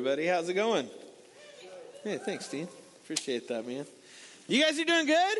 everybody. How's it going? Hey, thanks, Dean. Appreciate that, man. You guys are doing good?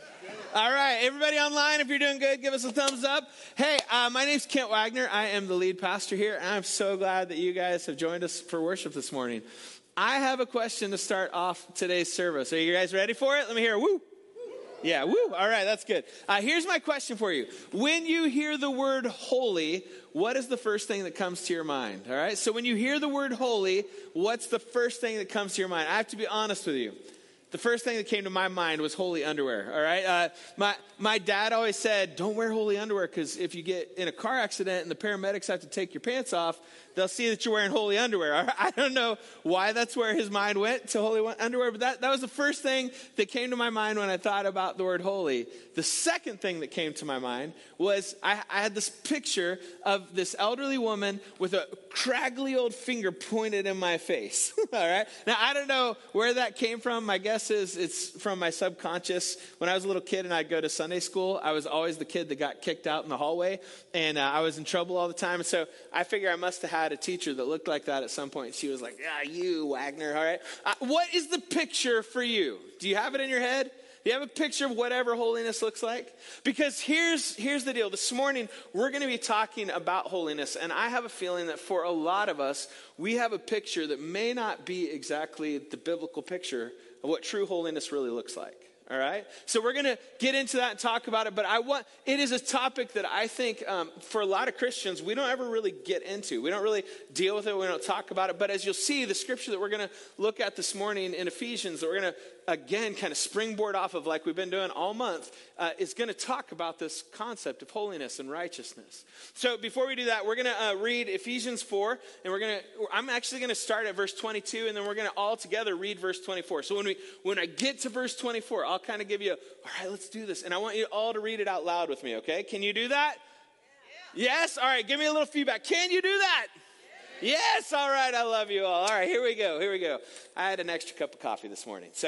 All right, everybody online, if you're doing good, give us a thumbs up. Hey, my name's Kent Wagner. I am the lead pastor here, and I'm so glad that you guys have joined us for worship this morning. I have a question to start off today's service. Are you guys ready for it? Let me hear a woo. Yeah, woo. All right, that's good. Here's my question for you. When you hear the word holy, what is the first thing that comes to your mind? All right, so when you hear the word holy, what's the first thing that comes to your mind? I have to be honest with you. The first thing that came to my mind was holy underwear, all right? My dad always said, don't wear holy underwear because if you get in a car accident and the paramedics have to take your pants off, they'll see that you're wearing holy underwear. All right? I don't know why that's where his mind went, to holy underwear, but that was the first thing that came to my mind when I thought about the word holy. The second thing that came to my mind was I had this picture of this elderly woman with a craggly old finger pointed in my face, all right? Now, I don't know where that came from. My guess is it's from my subconscious. When I was a little kid and I'd go to Sunday school, I was always the kid that got kicked out in the hallway, and I was in trouble all the time. And so I figure I must have had a teacher that looked like that at some point. She was like, yeah, you, Wagner, all right? What is the picture for you? Do you have it in your head? Do you have a picture of whatever holiness looks like? Because here's the deal. This morning, we're going to be talking about holiness. And I have a feeling that for a lot of us, we have a picture that may not be exactly the biblical picture of what true holiness really looks like. All right? So we're going to get into that and talk about it. But it is a topic that I think for a lot of Christians, we don't ever really get into. We don't really deal with it. We don't talk about it. But as you'll see, the scripture that we're going to look at this morning in Ephesians, that we're going to, again, kind of springboard off of like we've been doing all month, is going to talk about this concept of holiness and righteousness. So before we do that, we're going to read Ephesians 4. And I'm actually going to start at verse 22. And then we're going to all together read verse 24. So when I get to verse 24, I'll kind of give you, all right, let's do this. And I want you all to read it out loud with me, okay? Can you do that? Yeah. Yes? All right, give me a little feedback. Can you do that? Yeah. Yes? All right, I love you all. All right, here we go. I had an extra cup of coffee this morning. So,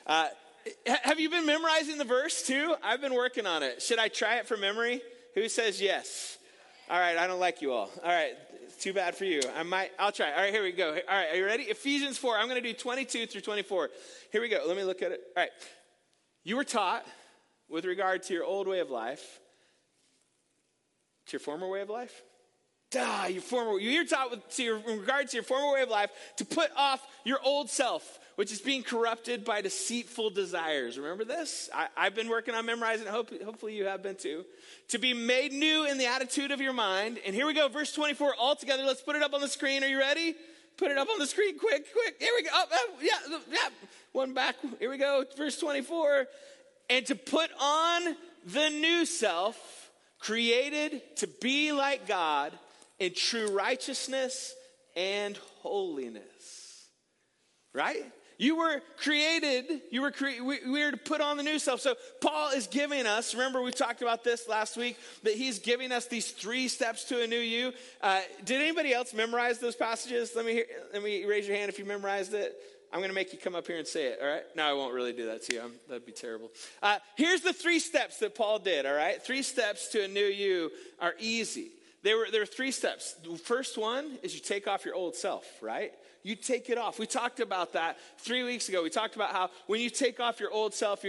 have you been memorizing the verse too? I've been working on it. Should I try it from memory? Who says yes? All right, I don't like you all. All right, too bad for you. I'll try. All right, here we go. All right, are you ready? Ephesians 4, I'm going to do 22 through 24. Here we go. Let me look at it. All right. You were taught with regard to your old way of life, to your former way of life? You were taught in regard to your former way of life to put off your old self, which is being corrupted by deceitful desires. Remember this? I've been working on memorizing it. Hopefully you have been too. To be made new in the attitude of your mind. And here we go, verse 24 all together. Let's put it up on the screen. Are you ready? Put it up on the screen, quick. Here we go. Yeah. One back. Here we go. Verse 24. And to put on the new self, created to be like God in true righteousness and holiness. Right? You were created, we are to put on the new self. So Paul is giving us, remember we talked about this last week, that he's giving us these 3 steps to a new you. Did anybody else memorize those passages? Let me raise your hand if you memorized it. I'm going to make you come up here and say it, all right? No, I won't really do that to you. That'd be terrible. Here's the 3 steps that Paul did, all right? 3 steps to a new you are easy. There were 3 steps. The first one is you take off your old self, right? You take it off. We talked about that 3 weeks ago. We talked about how when you take off your old self,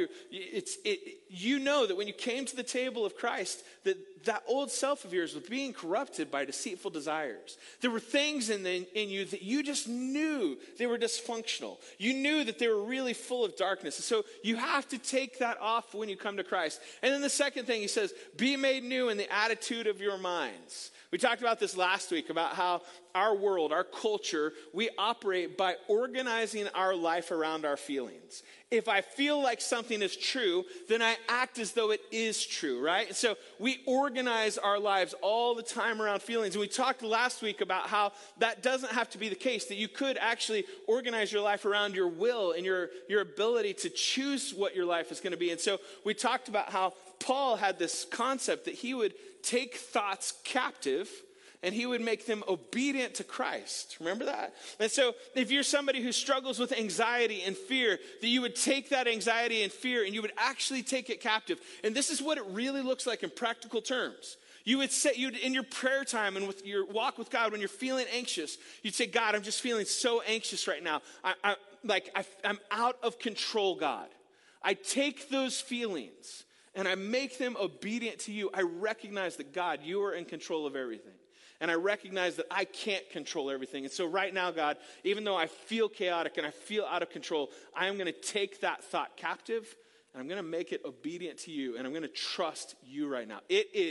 you know that when you came to the table of Christ, that old self of yours was being corrupted by deceitful desires. There were things in you that you just knew they were dysfunctional. You knew that they were really full of darkness. And so you have to take that off when you come to Christ. And then the second thing he says, be made new in the attitude of your minds. We talked about this last week, about how our world, our culture, we operate by organizing our life around our feelings. If I feel like something is true, then I act as though it is true, right? And so we organize our lives all the time around feelings. And we talked last week about how that doesn't have to be the case, that you could actually organize your life around your will and your ability to choose what your life is going to be. And so we talked about how Paul had this concept that he would take thoughts captive and he would make them obedient to Christ. Remember that? And so if you're somebody who struggles with anxiety and fear, that you would take that anxiety and fear and you would actually take it captive. And this is what it really looks like in practical terms. You would say, you'd in your prayer time and with your walk with God, when you're feeling anxious, you'd say, God, I'm just feeling so anxious right now. I'm out of control, God. I take those feelings and I make them obedient to you. I recognize that, God, you are in control of everything. And I recognize that I can't control everything. And so right now, God, even though I feel chaotic and I feel out of control, I am going to take that thought captive and I'm going to make it obedient to you. And I'm going to trust you right now.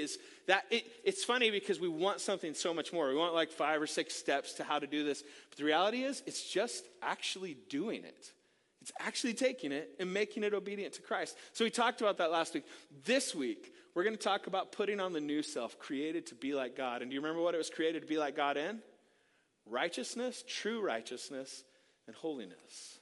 It's funny because we want something so much more. We want like 5 or 6 steps to how to do this. But the reality is, it's just actually doing it. It's actually taking it and making it obedient to Christ. So we talked about that last week. This week, we're going to talk about putting on the new self, created to be like God. And do you remember what it was created to be like God in? Righteousness, true righteousness, and holiness.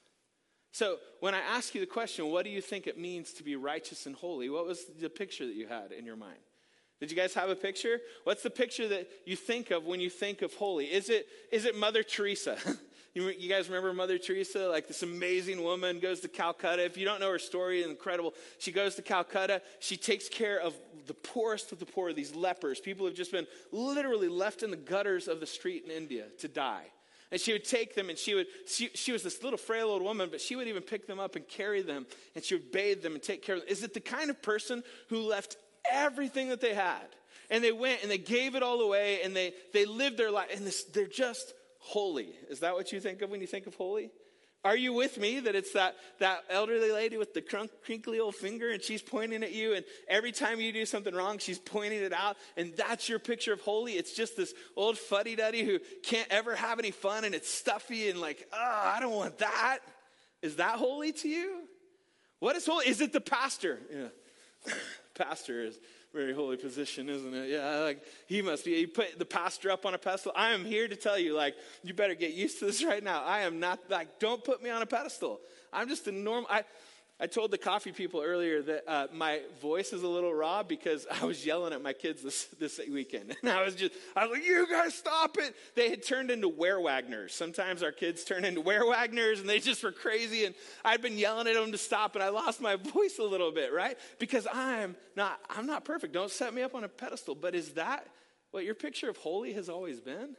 So when I ask you the question, what do you think it means to be righteous and holy? What was the picture that you had in your mind? Did you guys have a picture? What's the picture that you think of when you think of holy? Is it Mother Teresa? You guys remember Mother Teresa? Like this amazing woman goes to Calcutta. If you don't know her story, it's incredible. She goes to Calcutta. She takes care of the poorest of the poor, these lepers. People who have just been literally left in the gutters of the street in India to die. And she would take them and she was this little frail old woman, but she would even pick them up and carry them. And she would bathe them and take care of them. Is it the kind of person who left everything that they had? And they went and they gave it all away and they lived their life. And they're just holy. Is that what you think of when you think of holy? Are you with me that it's that elderly lady with the crinkly old finger and she's pointing at you and every time you do something wrong, she's pointing it out and that's your picture of holy? It's just this old fuddy-duddy who can't ever have any fun and it's stuffy and like, I don't want that. Is that holy to you? What is holy? Is it the pastor? Yeah. Pastor is very holy position, isn't it? Yeah, like he must be. You put the pastor up on a pedestal. I am here to tell you, like, you better get used to this right now. I am not, like, don't put me on a pedestal. I'm just a normal. I told the coffee people earlier that my voice is a little raw because I was yelling at my kids this weekend. And I was like, you guys stop it. They had turned into werewagners. Sometimes our kids turn into werewagners and they just were crazy. And I'd been yelling at them to stop and I lost my voice a little bit, right? Because I'm not perfect. Don't set me up on a pedestal. But is that what your picture of holy has always been?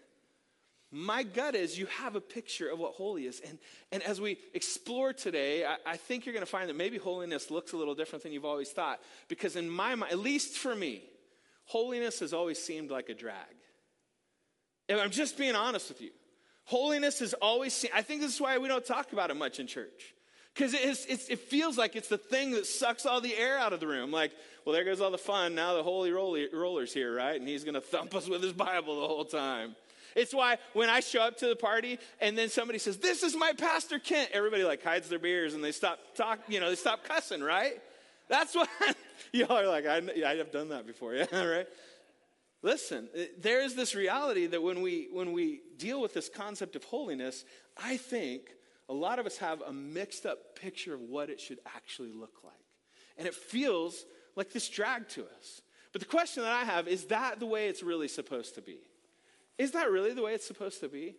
My gut is you have a picture of what holy is. And as we explore today, I think you're going to find that maybe holiness looks a little different than you've always thought. Because in my mind, at least for me, holiness has always seemed like a drag. And I'm just being honest with you. Holiness has always seemed, I think this is why we don't talk about it much in church. Because it feels like it's the thing that sucks all the air out of the room. Like, well, there goes all the fun. Now the holy roller's here, right? And he's going to thump us with his Bible the whole time. It's why when I show up to the party and then somebody says, this is my Pastor Kent, everybody like hides their beers and they stop talking, they stop cussing, right? That's why y'all are like, I have done that before, yeah, right? Listen, there is this reality that when we deal with this concept of holiness, I think a lot of us have a mixed up picture of what it should actually look like. And it feels like this drag to us. But the question that I have, is that the way it's really supposed to be? Is that really the way it's supposed to be?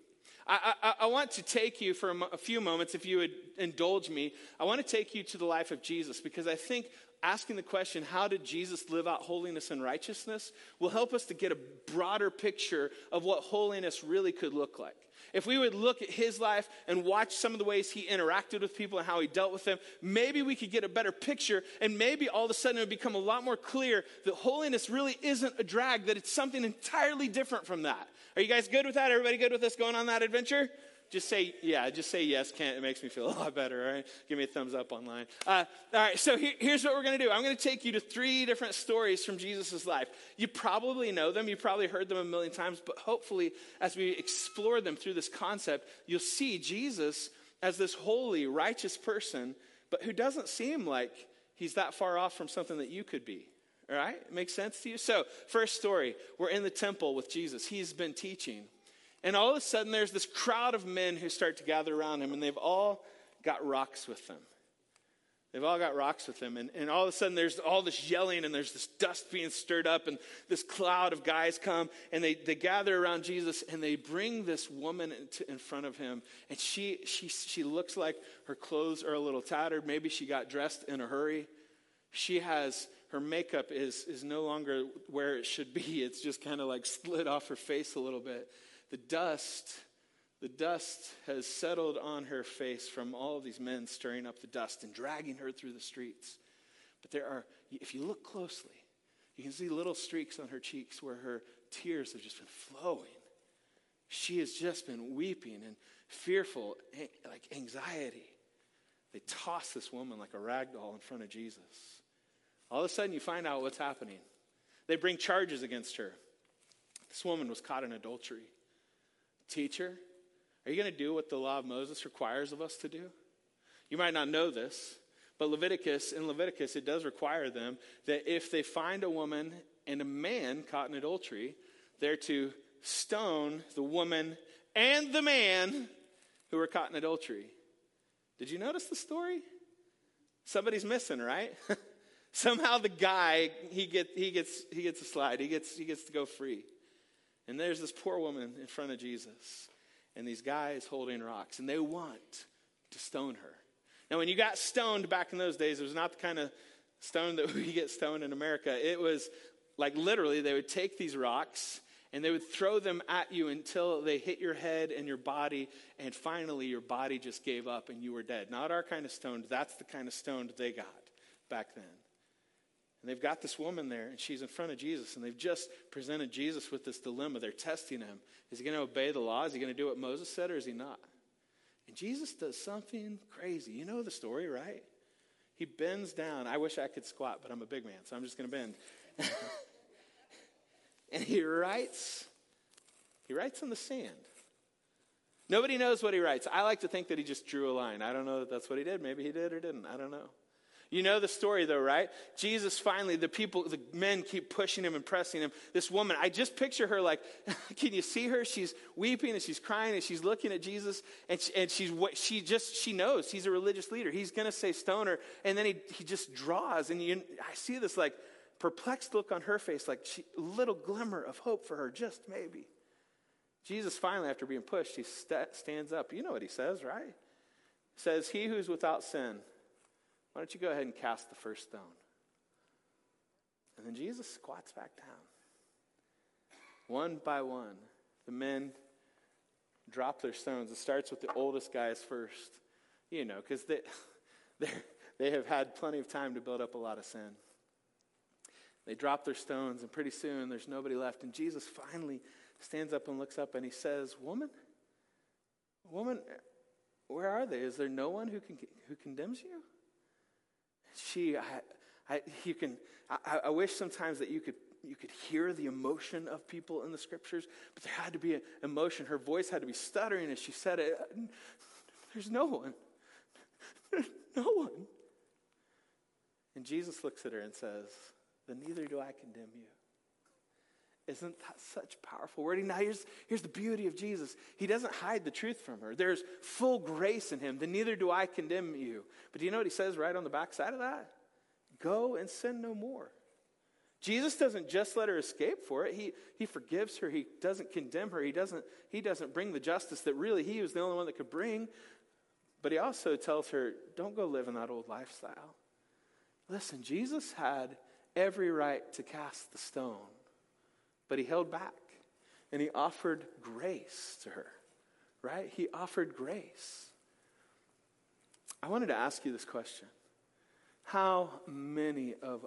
I want to take you for a few moments, if you would indulge me. I want to take you to the life of Jesus because I think asking the question, how did Jesus live out holiness and righteousness, will help us to get a broader picture of what holiness really could look like. If we would look at his life and watch some of the ways he interacted with people and how he dealt with them, maybe we could get a better picture and maybe all of a sudden it would become a lot more clear that holiness really isn't a drag, that it's something entirely different from that. Are you guys good with that? Everybody good with us going on that adventure? Just say yes, Kent. It makes me feel a lot better, all right? Give me a thumbs up online. All right, so here's what we're going to do. I'm going to take you to 3 different stories from Jesus' life. You probably know them. You probably heard them a million times, but hopefully as we explore them through this concept, you'll see Jesus as this holy, righteous person, but who doesn't seem like he's that far off from something that you could be. All right? Makes sense to you? So, first story, we're in the temple with Jesus. He's been teaching. And all of a sudden, there's this crowd of men who start to gather around him, and they've all got rocks with them. They've all got rocks with them. And all of a sudden, there's all this yelling, and there's this dust being stirred up, and this cloud of guys come, and they gather around Jesus, and they bring this woman in front of him. And she looks like her clothes are a little tattered. Maybe she got dressed in a hurry. Her makeup is no longer where it should be. It's just kind of like slid off her face a little bit. The dust has settled on her face from all of these men stirring up the dust and dragging her through the streets. But if you look closely, you can see little streaks on her cheeks where her tears have just been flowing. She has just been weeping and fearful, like anxiety. They toss this woman like a rag doll in front of Jesus. All of a sudden, you find out what's happening. They bring charges against her. This woman was caught in adultery. Teacher, are you going to do what the law of Moses requires of us to do? You might not know this, but in Leviticus, it does require them that if they find a woman and a man caught in adultery, they're to stone the woman and the man who were caught in adultery. Did you notice the story? Somebody's missing, right? Somehow the guy, he gets a slide. He gets to go free. And there's this poor woman in front of Jesus. And these guys holding rocks. And they want to stone her. Now, when you got stoned back in those days, it was not the kind of stone that we get stoned in America. It was like literally they would take these rocks and they would throw them at you until they hit your head and your body. And finally, your body just gave up and you were dead. Not our kind of stoned. That's the kind of stoned they got back then. And they've got this woman there, and she's in front of Jesus, and they've just presented Jesus with this dilemma. They're testing him. Is he going to obey the law? Is he going to do what Moses said, or is he not? And Jesus does something crazy. You know the story, right? He bends down. I wish I could squat, but I'm a big man, so I'm just going to bend. And he writes on the sand. Nobody knows what he writes. I like to think that he just drew a line. I don't know that that's what he did. Maybe he did or didn't. I don't know. You know the story though, right? Jesus finally, the men keep pushing him and pressing him. This woman, I just picture her like, can you see her? She's weeping and she's crying and she's looking at Jesus and she knows he's a religious leader. He's going to say stone her. And then he just draws and I see this like perplexed look on her face, like a little glimmer of hope for her, just maybe. Jesus finally, after being pushed, he stands up. You know what he says, right? He says, he who's without sin, why don't you go ahead and cast the first stone? And then Jesus squats back down. One by one, the men drop their stones. It starts with the oldest guys first, because they have had plenty of time to build up a lot of sin. They drop their stones, and pretty soon there's nobody left. And Jesus finally stands up and looks up, and he says, Woman, where are they? Is there no one who condemns you? I wish sometimes that you could hear the emotion of people in the scriptures, but there had to be an emotion. Her voice had to be stuttering as she said it. There's no one. There's no one. And Jesus looks at her and says, then neither do I condemn you. Isn't that such powerful wording? Now here's the beauty of Jesus. He doesn't hide the truth from her. There's full grace in him. Then neither do I condemn you. But do you know what he says right on the backside of that? Go and sin no more. Jesus doesn't just let her escape for it. He forgives her. He doesn't condemn her. He doesn't bring the justice that really he was the only one that could bring. But he also tells her, don't go live in that old lifestyle. Listen, Jesus had every right to cast the stone. But he held back, and he offered grace to her, right? He offered grace. I wanted to ask you this question. How many of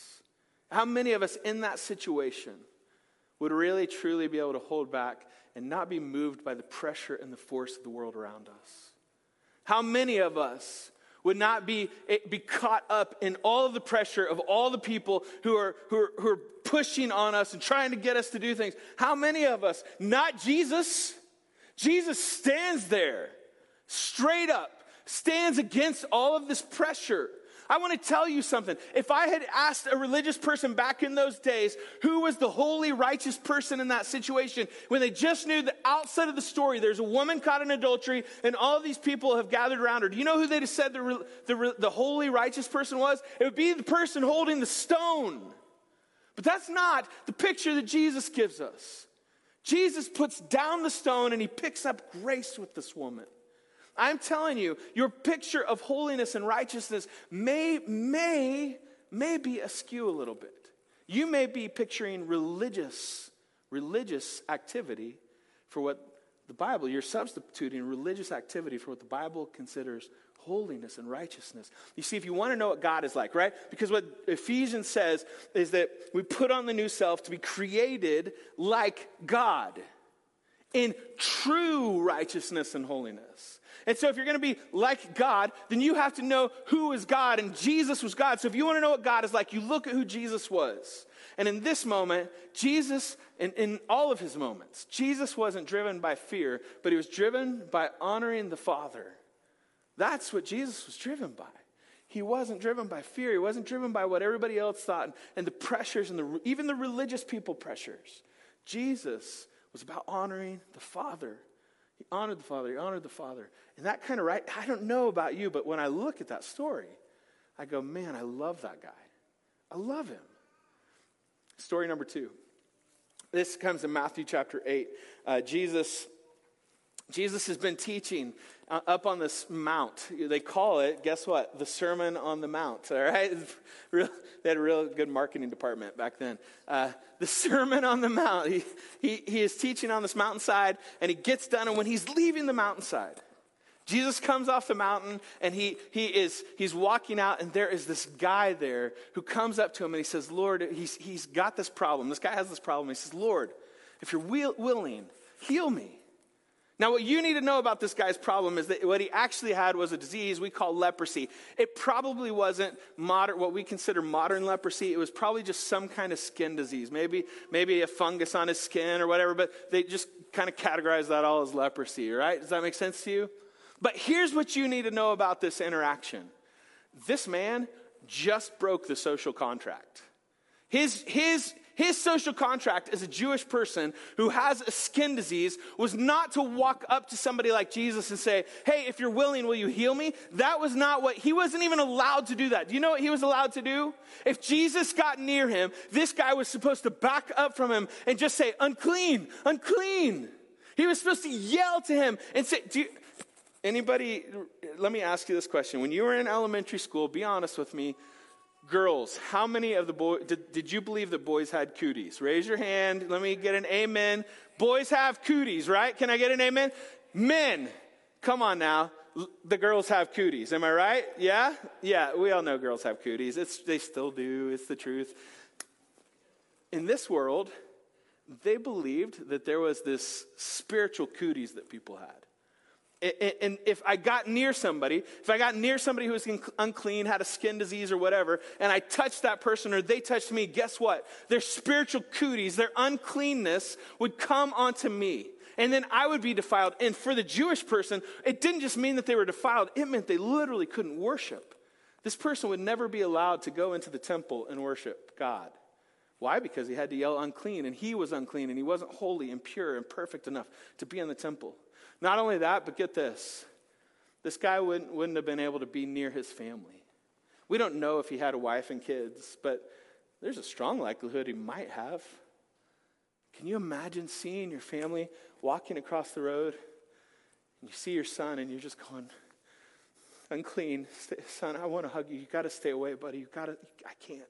us in that situation would really, truly be able to hold back and not be moved by the pressure and the force of the world around us? How many of us would not be caught up in all of the pressure of all the people who are pushing on us and trying to get us to do things? How many of us, not Jesus? Jesus stands there, straight up, stands against all of this pressure. I want to tell you something. If I had asked a religious person back in those days who was the holy, righteous person in that situation, when they just knew the outside of the story, there's a woman caught in adultery, and all of these people have gathered around her. Do you know who they'd have said the holy, righteous person was? It would be the person holding the stone. But that's not the picture that Jesus gives us. Jesus puts down the stone, and he picks up grace with this woman. I'm telling you, your picture of holiness and righteousness may may be askew a little bit. You may be picturing religious activity for what the Bible, you're substituting religious activity for what the Bible considers holiness and righteousness. You see, if you want to know what God is like, right? Because what Ephesians says is that we put on the new self to be created like God in true righteousness and holiness. And so if you're going to be like God, then you have to know who is God, and Jesus was God. So if you want to know what God is like, you look at who Jesus was. And in this moment, Jesus, in all of his moments, Jesus wasn't driven by fear, but he was driven by honoring the Father. That's what Jesus was driven by. He wasn't driven by fear. He wasn't driven by what everybody else thought and the pressures and even the religious people pressures. Jesus was about honoring the Father. He honored the Father. He honored the Father. And that kind of right, I don't know about you, but when I look at that story, I go, man, I love that guy. I love him. Story number 2. This comes in Matthew chapter 8. Jesus has been teaching up on this mount. They call it, guess what? The Sermon on the Mount, all right? They had a real good marketing department back then. The Sermon on the Mount. He is teaching on this mountainside, and he gets done, and when he's leaving the mountainside, Jesus comes off the mountain, and he's walking out, and there is this guy there who comes up to him, and he says, Lord, he's got this problem. This guy has this problem. He says, Lord, if you're willing, heal me. Now, what you need to know about this guy's problem is that what he actually had was a disease we call leprosy. It probably wasn't what we consider modern leprosy. It was probably just some kind of skin disease, maybe a fungus on his skin or whatever, but they just kind of categorize that all as leprosy, right? Does that make sense to you? But here's what you need to know about this interaction. This man just broke the social contract. His social contract as a Jewish person who has a skin disease was not to walk up to somebody like Jesus and say, hey, if you're willing, will you heal me? That was not he wasn't even allowed to do that. Do you know what he was allowed to do? If Jesus got near him, this guy was supposed to back up from him and just say, unclean, unclean. He was supposed to yell to him and say, anybody, let me ask you this question. When you were in elementary school, be honest with me, girls, how many of the boys, did you believe that boys had cooties? Raise your hand. Let me get an amen. Boys have cooties, right? Can I get an amen? Men, come on now. The girls have cooties. Am I right? Yeah? Yeah, we all know girls have cooties. They still do. It's the truth. In this world, they believed that there was this spiritual cooties that people had. And if I got near somebody who was unclean, had a skin disease or whatever, and I touched that person or they touched me, guess what? Their spiritual cooties, their uncleanness would come onto me. And then I would be defiled. And for the Jewish person, it didn't just mean that they were defiled. It meant they literally couldn't worship. This person would never be allowed to go into the temple and worship God. Why? Because he had to yell unclean, and he was unclean, and he wasn't holy and pure and perfect enough to be in the temple. Not only that, but get this. This guy wouldn't have been able to be near his family. We don't know if he had a wife and kids, but there's a strong likelihood he might have. Can you imagine seeing your family walking across the road, and you see your son, and you're just going, unclean. Son, I want to hug you. You got to stay away, buddy. I can't.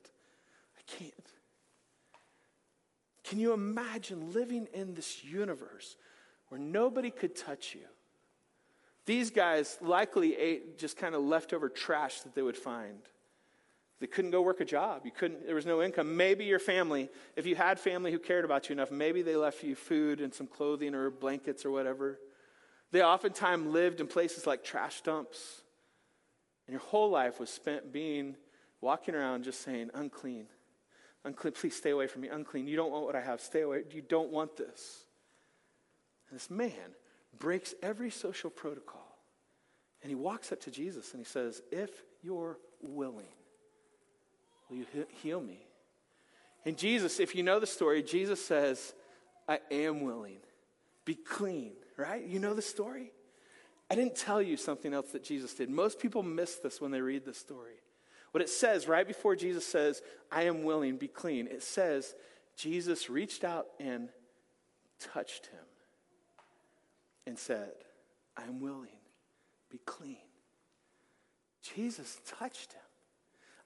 Can you imagine living in this universe where nobody could touch you? These guys likely ate just kind of leftover trash that they would find. They couldn't go work a job. There was no income. Maybe your family, if you had family who cared about you enough, maybe they left you food and some clothing or blankets or whatever. They oftentimes lived in places like trash dumps. And your whole life was spent walking around just saying, unclean. Unclean, please stay away from me. Unclean, you don't want what I have. Stay away. You don't want this. And this man breaks every social protocol. And he walks up to Jesus and he says, if you're willing, will you heal me? And Jesus, if you know the story, Jesus says, I am willing. Be clean, right? You know the story? I didn't tell you something else that Jesus did. Most people miss this when they read the story. What it says right before Jesus says, I am willing, be clean. It says, Jesus reached out and touched him and said, I am willing, be clean. Jesus touched him.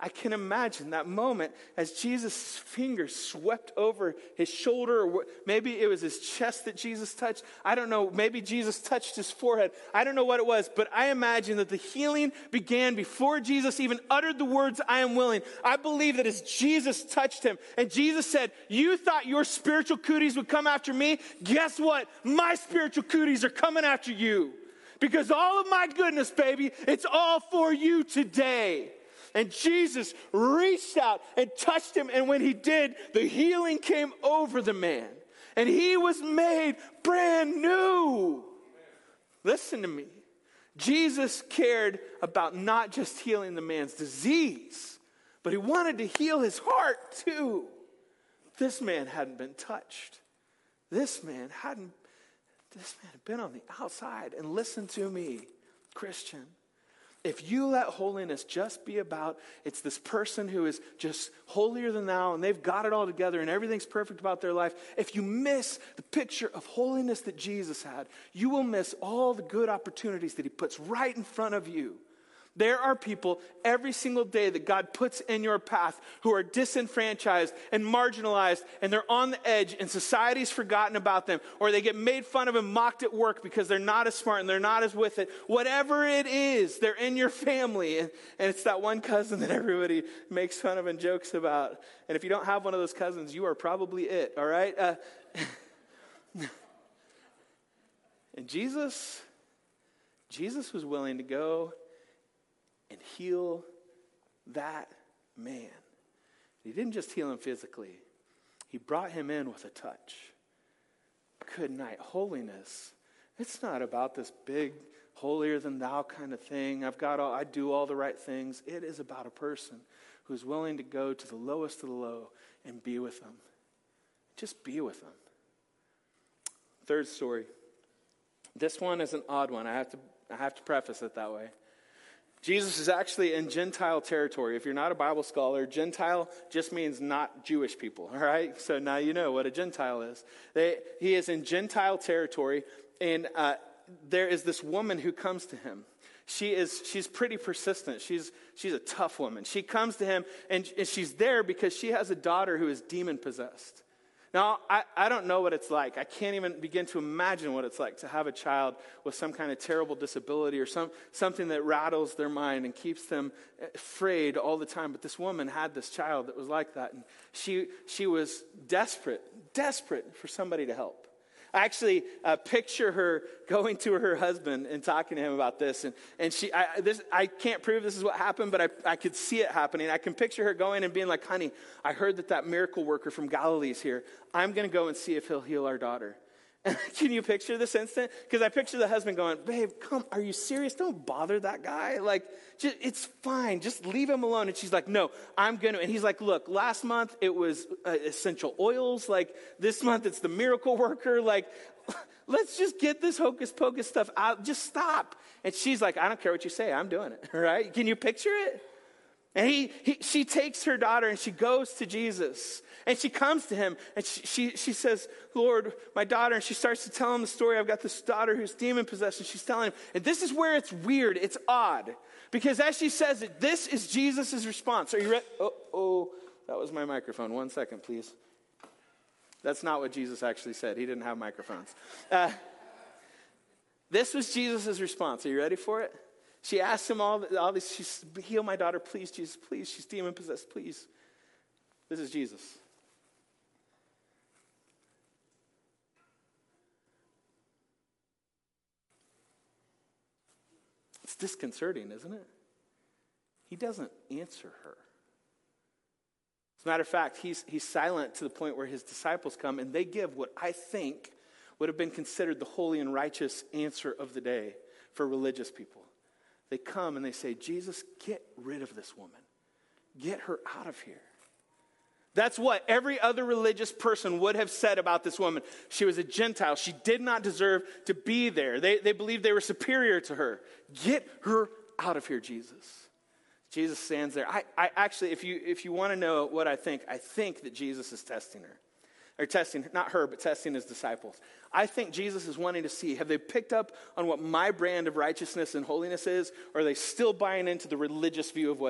I can imagine that moment as Jesus' fingers swept over his shoulder, or maybe it was his chest that Jesus touched. I don't know. Maybe Jesus touched his forehead. I don't know what it was, but I imagine that the healing began before Jesus even uttered the words, I am willing. I believe that as Jesus touched him and Jesus said, you thought your spiritual cooties would come after me? Guess what? My spiritual cooties are coming after you. Because all of my goodness, baby, it's all for you today. And Jesus reached out and touched him. And when he did, the healing came over the man. And he was made brand new. Listen to me. Jesus cared about not just healing the man's disease, but he wanted to heal his heart too. This man hadn't been touched. This man had been on the outside. And listen to me, Christian. If you let holiness just be about, it's this person who is just holier than thou and they've got it all together and everything's perfect about their life, if you miss the picture of holiness that Jesus had, you will miss all the good opportunities that he puts right in front of you. There are people every single day that God puts in your path who are disenfranchised and marginalized, and they're on the edge and society's forgotten about them, or they get made fun of and mocked at work because they're not as smart and they're not as with it. Whatever it is, they're in your family, and it's that one cousin that everybody makes fun of and jokes about. And if you don't have one of those cousins, you are probably it, all right? And Jesus was willing to go and heal that man. He didn't just heal him physically. He brought him in with a touch. Good night. Holiness. It's not about this big, holier than thou kind of thing. I do all the right things. It is about a person who's willing to go to the lowest of the low and be with them. Just be with them. Third story. This one is an odd one. I have to preface it that way. Jesus is actually in Gentile territory. If you're not a Bible scholar, Gentile just means not Jewish people, all right? So now you know what a Gentile is. He is in Gentile territory, and there is this woman who comes to him. She's pretty persistent. She's a tough woman. She comes to him, and she's there because she has a daughter who is demon-possessed. Now, I don't know what it's like. I can't even begin to imagine what it's like to have a child with some kind of terrible disability or something that rattles their mind and keeps them afraid all the time. But this woman had this child that was like that. And she was desperate for somebody to help. I actually picture her going to her husband and talking to him about this. And I can't prove this is what happened, but I could see it happening. I can picture her going and being like, honey, I heard that miracle worker from Galilee is here. I'm going to go and see if he'll heal our daughter. And can you picture this instant? Because I picture the husband going, babe, come, are you serious? Don't bother that guy. Like, it's fine. Just leave him alone. And she's like, no, I'm going to. And he's like, look, last month it was essential oils. Like, this month it's the miracle worker. Like, let's just get this hocus pocus stuff out. Just stop. And she's like, I don't care what you say. I'm doing it. Right? Can you picture it? And she takes her daughter and she goes to Jesus. And she comes to him and she says, Lord, my daughter. And she starts to tell him the story. I've got this daughter who's demon possessed. And she's telling him. And this is where it's weird. It's odd. Because as she says it, this is Jesus' response. Are you ready? Oh, that was my microphone. 1 second, please. That's not what Jesus actually said. He didn't have microphones. This was Jesus' response. Are you ready for it? She asked him all this. Heal my daughter, please, Jesus, please. She's demon-possessed, please. This is Jesus. It's disconcerting, isn't it? He doesn't answer her. As a matter of fact, he's silent to the point where his disciples come and they give what I think would have been considered the holy and righteous answer of the day for religious people. They come and they say, Jesus, get rid of this woman. Get her out of here. That's what every other religious person would have said about this woman. She was a Gentile. She did not deserve to be there. They believed they were superior to her. Get her out of here, Jesus. Jesus stands there. I actually, if you want to know what I think that Jesus is testing her. Or testing, not her, but testing his disciples. I think Jesus is wanting to see, have they picked up on what my brand of righteousness and holiness is? Or are they still buying into the religious view of what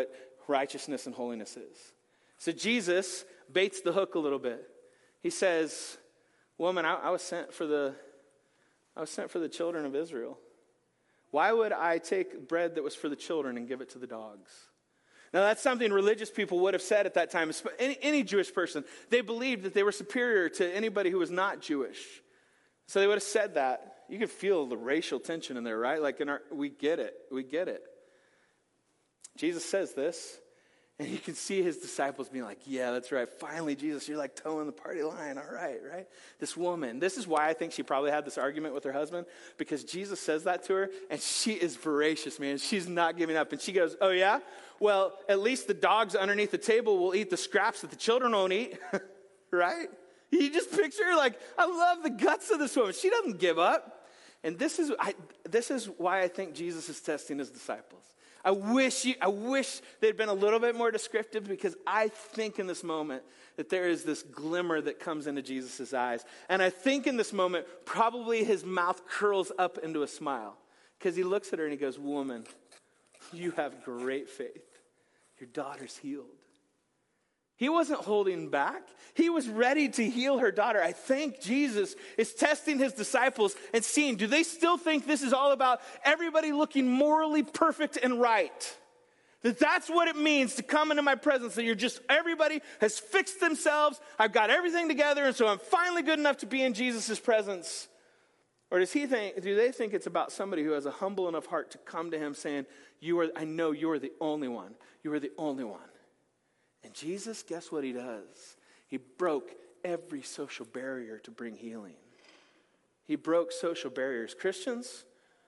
righteousness and holiness is. So Jesus baits the hook a little bit. He says, woman, I was sent for the children of Israel. Why would I take bread that was for the children and give it to the dogs? Now, that's something religious people would have said at that time. Any Jewish person, they believed that they were superior to anybody who was not Jewish. So they would have said that. You could feel the racial tension in there, right? Like, we get it. We get it. Jesus says this, and you can see his disciples being like, yeah, that's right. Finally, Jesus, you're like towing the party line. All right, right? This woman, this is why I think she probably had this argument with her husband, because Jesus says that to her, and she is voracious, man. She's not giving up. And she goes, oh, yeah? Well, at least the dogs underneath the table will eat the scraps that the children won't eat, right? You just picture, like, I love the guts of this woman. She doesn't give up. And this is why I think Jesus is testing his disciples. I wish they'd been a little bit more descriptive, because I think in this moment that there is this glimmer that comes into Jesus' eyes. And I think in this moment, probably his mouth curls up into a smile, because he looks at her and he goes, woman, you have great faith. Your daughter's healed. He wasn't holding back. He was ready to heal her daughter. I think Jesus is testing his disciples and seeing, do they still think this is all about everybody looking morally perfect and right? That's what it means to come into my presence, that everybody has fixed themselves. I've got everything together, and so I'm finally good enough to be in Jesus' presence. Or do they think it's about somebody who has a humble enough heart to come to him saying, I know you're the only one. You are the only one. And Jesus, guess what he does? He broke every social barrier to bring healing. He broke social barriers. Christians,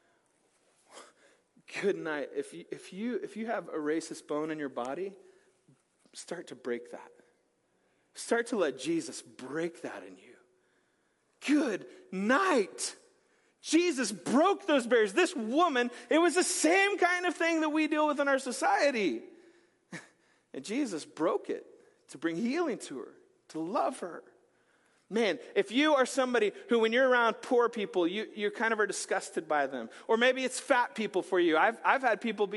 good night. If you have a racist bone in your body, start to break that. Start to let Jesus break that in you. Good night. Jesus broke those barriers. This woman, it was the same kind of thing that we deal with in our society. And Jesus broke it to bring healing to her, to love her. Man, if you are somebody who, when you're around poor people, you kind of are disgusted by them. Or maybe it's fat people for you. I've had people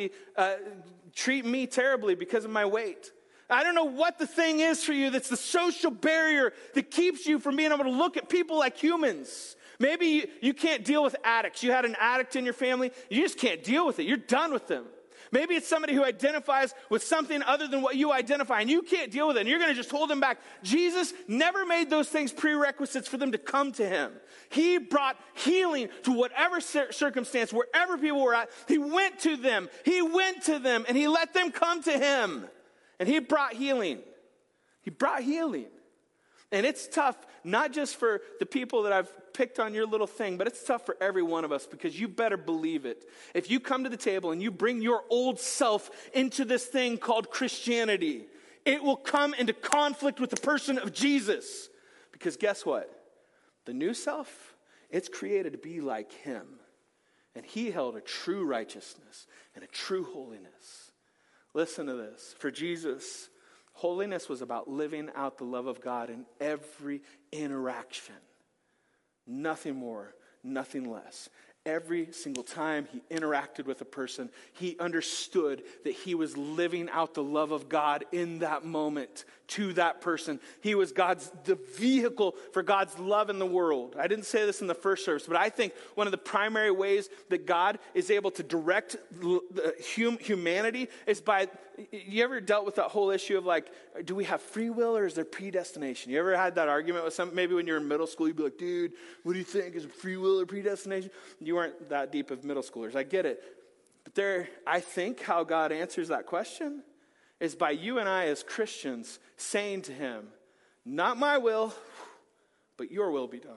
treat me terribly because of my weight. I don't know what the thing is for you that's the social barrier that keeps you from being able to look at people like humans. Maybe you can't deal with addicts. You had an addict in your family. You just can't deal with it. You're done with them. Maybe it's somebody who identifies with something other than what you identify, and you can't deal with it, and you're going to just hold them back. Jesus never made those things prerequisites for them to come to him. He brought healing to whatever circumstance, wherever people were at. He went to them, and he let them come to him. And he brought healing. He brought healing. And it's tough, not just for the people that I've picked on your little thing, but it's tough for every one of us, because you better believe it. If you come to the table and you bring your old self into this thing called Christianity, it will come into conflict with the person of Jesus. Because guess what? The new self, it's created to be like him. And he held a true righteousness and a true holiness. Listen to this. For Jesus, holiness was about living out the love of God in every interaction. Nothing more, nothing less. Every single time he interacted with a person, he understood that he was living out the love of God in that moment to that person. He was the vehicle for God's love in the world. I didn't say this in the first service, but I think one of the primary ways that God is able to direct humanity is by, you ever dealt with that whole issue of like, do we have free will or is there predestination? You ever had that argument with maybe when you were in middle school, you'd be like, dude, what do you think? Is it free will or predestination? You weren't that deep of middle schoolers. I get it. But I think how God answers that question is by you and I as Christians saying to him, not my will, but your will be done.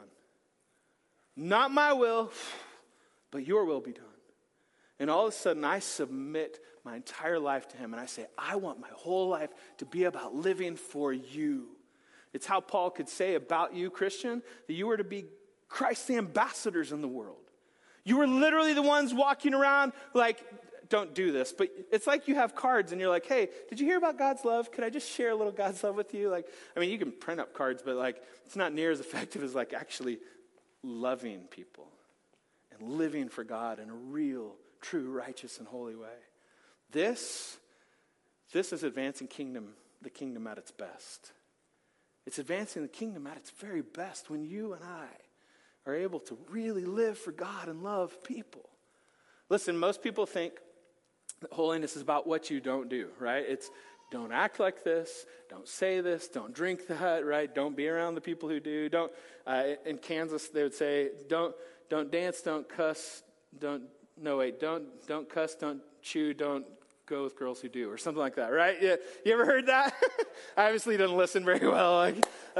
Not my will, but your will be done. And all of a sudden I submit my entire life to him and I say, I want my whole life to be about living for you. It's how Paul could say about you, Christian, that you were to be Christ's ambassadors in the world. You were literally the ones walking around like, don't do this, but it's like you have cards and you're like, hey, did you hear about God's love? Could I just share a little God's love with you? Like, I mean, you can print up cards, but like, it's not near as effective as like actually loving people and living for God in a real, true, righteous, and holy way. This, This is advancing the kingdom at its best. It's advancing the kingdom at its very best when you and I are able to really live for God and love people. Listen, most people think that holiness is about what you don't do, right? It's don't act like this, don't say this, don't drink that, right? Don't be around the people who do. Don't. In Kansas, they would say, don't dance, don't cuss, don't cuss, don't chew, don't go with girls who do, or something like that, right? Yeah. You ever heard that? I obviously didn't listen very well.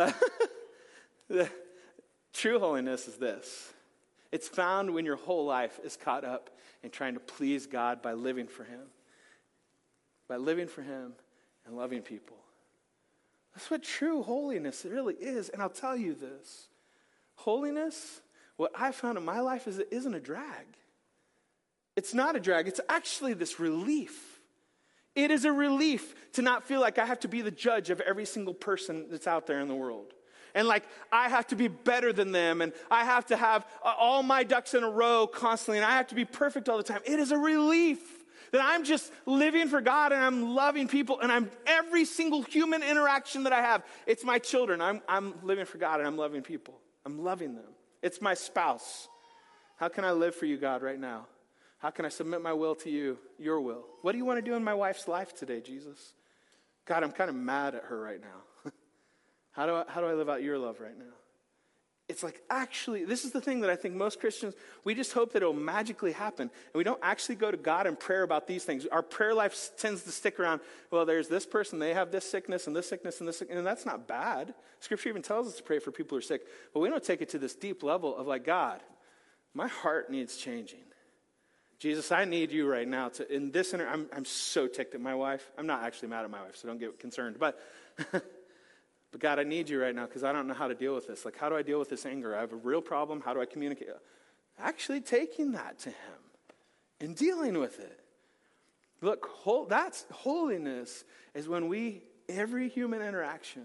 The true holiness is this. It's found when your whole life is caught up in trying to please God by living for him. By living for him and loving people. That's what true holiness really is. And I'll tell you this. Holiness, what I found in my life is it isn't a drag. It's not a drag. It's actually this relief. It is a relief to not feel like I have to be the judge of every single person that's out there in the world. And like I have to be better than them, and I have to have all my ducks in a row constantly, and I have to be perfect all the time. It is a relief that I'm just living for God and I'm loving people, and every single human interaction that I have, it's my children. I'm living for God and I'm loving people. I'm loving them. It's my spouse. How can I live for you, God, right now? How can I submit my will to you, your will? What do you want to do in my wife's life today, Jesus? God, I'm kind of mad at her right now. How do I live out your love right now? It's like, actually, this is the thing that I think most Christians, we just hope that it'll magically happen. And we don't actually go to God in prayer about these things. Our prayer life tends to stick around, well, there's this person, they have this sickness and this sickness and this sickness. And that's not bad. Scripture even tells us to pray for people who are sick. But we don't take it to this deep level of like, God, my heart needs changing. Jesus, I need you right now. I'm so ticked at my wife. I'm not actually mad at my wife, so don't get concerned. But God, I need you right now because I don't know how to deal with this. Like, how do I deal with this anger? I have a real problem. How do I communicate? Actually taking that to him and dealing with it. Look, that's holiness is when every human interaction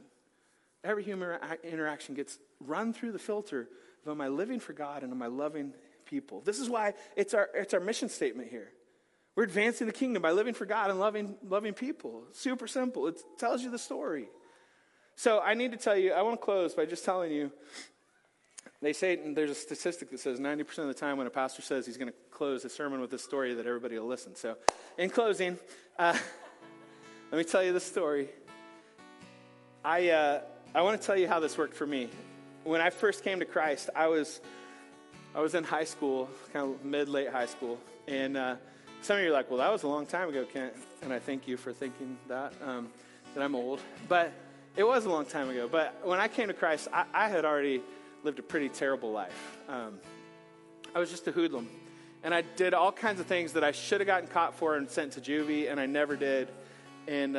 gets run through the filter of am I living for God and am I loving people? This is why it's our mission statement here. We're advancing the kingdom by living for God and loving people. Super simple. It tells you the story. So I need to tell you, I want to close by just telling you, they say, and there's a statistic that says 90% of the time when a pastor says he's going to close a sermon with a story that everybody will listen. So in closing, let me tell you the story. I want to tell you how this worked for me. When I first came to Christ, I was in high school, kind of mid-late high school. And some of you are like, well, that was a long time ago, Kent. And I thank you for thinking that I'm old. But it was a long time ago. But when I came to Christ, I had already lived a pretty terrible life. I was just a hoodlum. And I did all kinds of things that I should have gotten caught for and sent to juvie, and I never did. And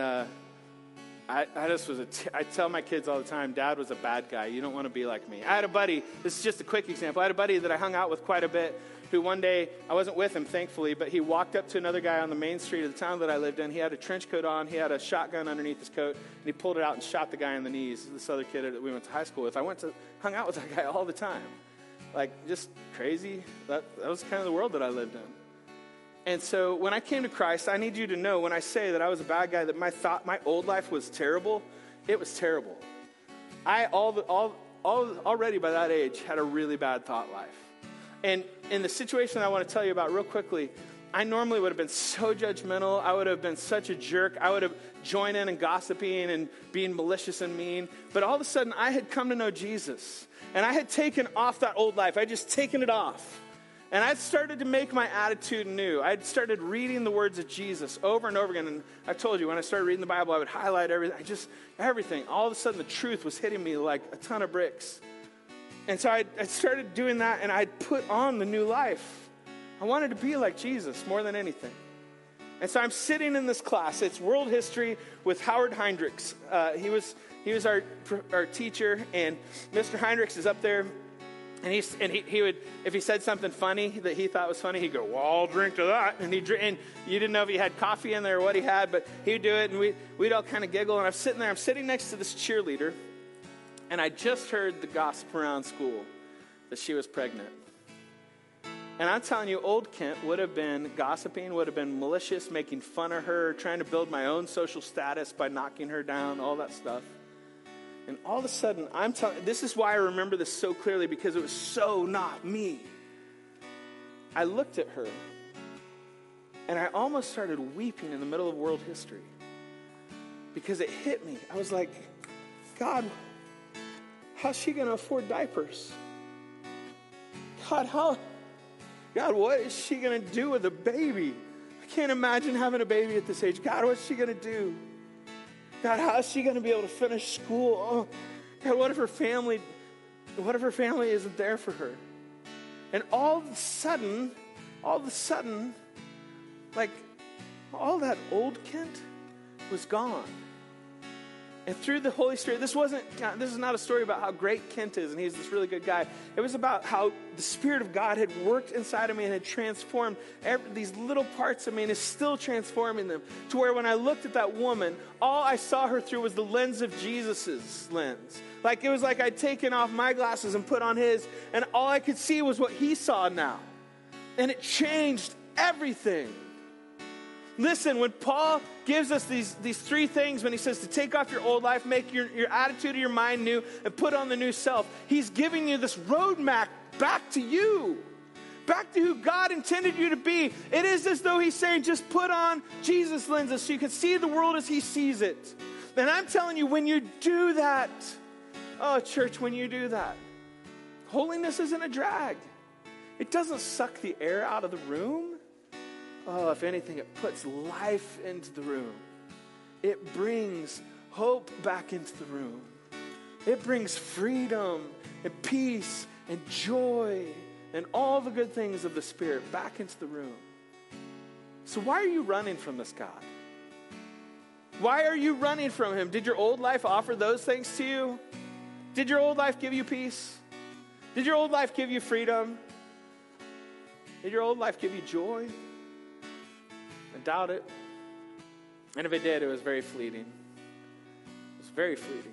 I tell my kids all the time, Dad was a bad guy. You don't want to be like me. I had a buddy, this is just a quick example. I had a buddy that I hung out with quite a bit who one day, I wasn't with him, thankfully, but he walked up to another guy on the main street of the town that I lived in. He had a trench coat on. He had a shotgun underneath his coat, and he pulled it out and shot the guy in the knees, this other kid that we went to high school with. I hung out with that guy all the time. Like, just crazy. That was kind of the world that I lived in. And so when I came to Christ, I need you to know when I say that I was a bad guy, that my old life was terrible. It was terrible. I already by that age had a really bad thought life. And in the situation I want to tell you about real quickly, I normally would have been so judgmental. I would have been such a jerk. I would have joined in and gossiping and being malicious and mean. But all of a sudden, I had come to know Jesus. And I had taken off that old life. I had just taken it off. And I started to make my attitude new. I started reading the words of Jesus over and over again. And I told you, when I started reading the Bible, I would highlight everything. All of a sudden, the truth was hitting me like a ton of bricks. And so I started doing that, and I put on the new life. I wanted to be like Jesus more than anything. And so I'm sitting in this class. It's world history with Howard Heinrichs. He was our teacher, and Mr. Heinrichs is up there. And he would, if he said something funny that he thought was funny, he'd go, well, I'll drink to that. And you didn't know if he had coffee in there or what he had, but he would do it, and we'd all kind of giggle. And I'm sitting next to this cheerleader, and I just heard the gossip around school that she was pregnant. And I'm telling you, old Kent would have been gossiping, would have been malicious, making fun of her, trying to build my own social status by knocking her down, all that stuff. And all of a sudden, this is why I remember this so clearly, because it was so not me. I looked at her, and I almost started weeping in the middle of world history. Because it hit me. I was like, God, how's she going to afford diapers? God, what is she going to do with a baby? I can't imagine having a baby at this age. God, what's she going to do? God, how is she going to be able to finish school? Oh, God, what if her family isn't there for her? And all of a sudden, like, all that old Kent was gone. And through the Holy Spirit, this is not a story about how great Kent is and he's this really good guy. It was about how the Spirit of God had worked inside of me and had transformed these little parts of me and is still transforming them. To where when I looked at that woman, all I saw her through was the lens of Jesus's lens. Like it was like I'd taken off my glasses and put on his, and all I could see was what he saw now. And it changed everything. Listen, when Paul gives us these three things, when he says to take off your old life, make your attitude of your mind new, and put on the new self, he's giving you this roadmap back to you, back to who God intended you to be. It is as though he's saying, just put on Jesus lenses so you can see the world as he sees it. And I'm telling you, when you do that, oh, church, when you do that, holiness isn't a drag. It doesn't suck the air out of the room. Oh, if anything, it puts life into the room. It brings hope back into the room. It brings freedom and peace and joy and all the good things of the Spirit back into the room. So why are you running from this God? Why are you running from him? Did your old life offer those things to you? Did your old life give you peace? Did your old life give you freedom? Did your old life give you joy? I doubt it. And if it did, it was very fleeting. It was very fleeting.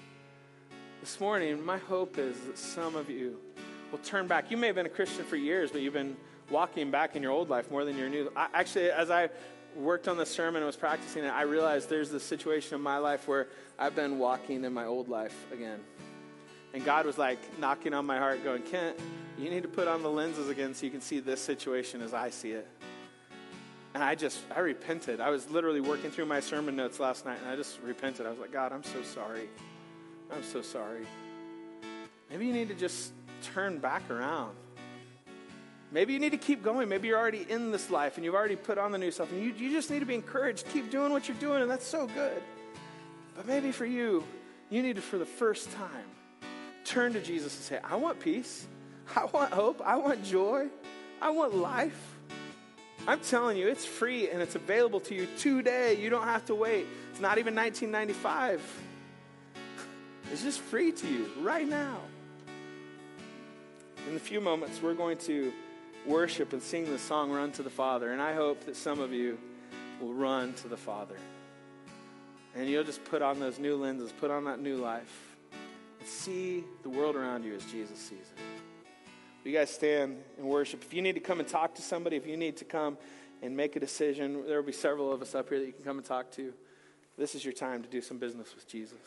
This morning, my hope is that some of you will turn back. You may have been a Christian for years, but you've been walking back in your old life more than your new. Actually, as I worked on the sermon and was practicing it, I realized there's this situation in my life where I've been walking in my old life again. And God was like knocking on my heart going, Kent, you need to put on the lenses again so you can see this situation as I see it. And I repented. I was literally working through my sermon notes last night, and I just repented. I was like, God, I'm so sorry. I'm so sorry. Maybe you need to just turn back around. Maybe you need to keep going. Maybe you're already in this life, and you've already put on the new self, and you just need to be encouraged. Keep doing what you're doing, and that's so good. But maybe for you need to, for the first time, turn to Jesus and say, I want peace. I want hope. I want joy. I want life. I'm telling you, it's free and it's available to you today. You don't have to wait. It's not even 1995. It's just free to you right now. In a few moments, we're going to worship and sing the song, Run to the Father. And I hope that some of you will run to the Father. And you'll just put on those new lenses, put on that new life, and see the world around you as Jesus sees it. You guys stand and worship. If you need to come and talk to somebody, if you need to come and make a decision, there will be several of us up here that you can come and talk to. This is your time to do some business with Jesus.